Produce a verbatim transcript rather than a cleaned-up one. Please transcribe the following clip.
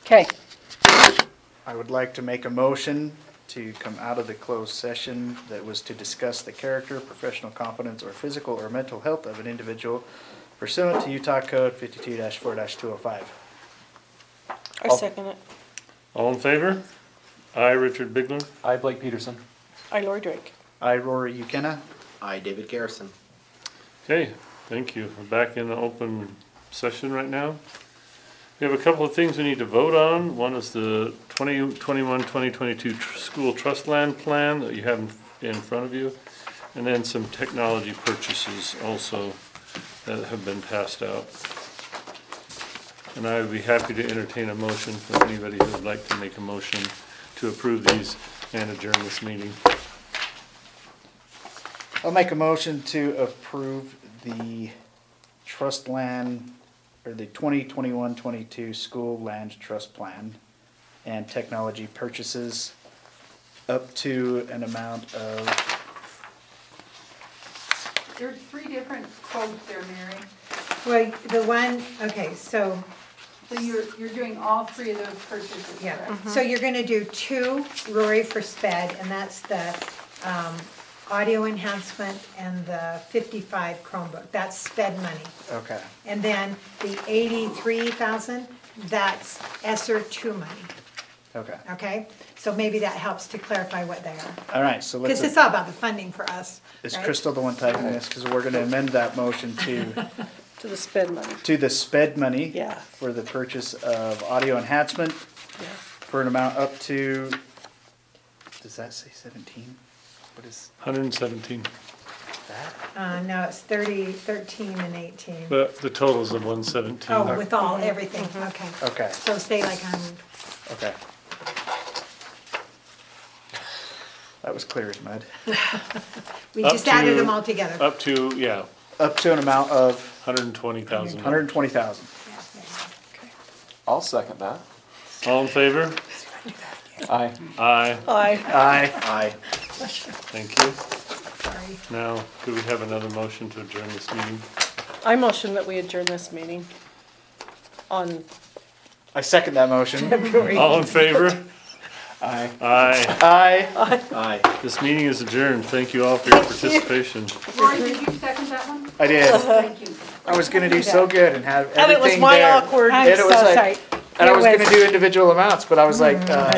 Okay. I would like to make a motion to come out of the closed session that was to discuss the character, professional competence, or physical or mental health of an individual pursuant to Utah Code fifty-two four two oh five. I second it. All in favor? I, Richard Bigler. I, Blake Peterson. I, Lori Drake. I, Rory Ukena. I, David Garrison. Okay, thank you. We're back in the open session right now. We have a couple of things we need to vote on. One is the twenty twenty-one twenty twenty-two tr- school trust land plan that you have in- in front of you. And then some technology purchases also that have been passed out. And I would be happy to entertain a motion from anybody who would like to make a motion to approve these and adjourn this meeting. I'll make a motion to approve the trust land, or the twenty twenty-one twenty-two school land trust plan and technology purchases up to an amount of, There's three different quotes there, Mary. Well, the one, okay, so, So you're, you're doing all three of those purchases, yeah, correct? so you're gonna do two Rory for sped, and that's the, um, audio enhancement and the fifty-five Chromebook, that's sped money. okay, And then the eighty-three thousand, that's ESSER two money, okay. okay? So maybe that helps to clarify what they are, All right, so let's, because it's all about the funding for us, is right? Crystal the one typing this? Because we're gonna amend that motion to, To the sped money. to the sped money. Yeah. For the purchase of audio enhancement Yeah. for an amount up to, does that say seventeen? What is one hundred seventeen, that? Uh, no, it's thirty, thirteen and eighteen. but the totals of one seventeen. Oh, with all, everything, okay. Okay, So stay like on, okay. That was clear as mud. we Up just added to- them all together. Up to, yeah, Up to an amount of one hundred twenty thousand. one hundred twenty thousand. I'll second that. All in favor? Aye. Aye, Aye. Aye. Aye. thank you. Sorry. Now, could we have another motion to adjourn this meeting? I motion that we adjourn this meeting on I second that motion. All in favor? Aye. Aye. Aye. Aye. This meeting is adjourned. Thank you all for your participation. Rory, did you second that one? I did. Thank you. I was gonna do so good and have And it was everything my there. awkward. I'm And it was so like- sorry. And I It was gonna do individual amounts, but I was like, uh,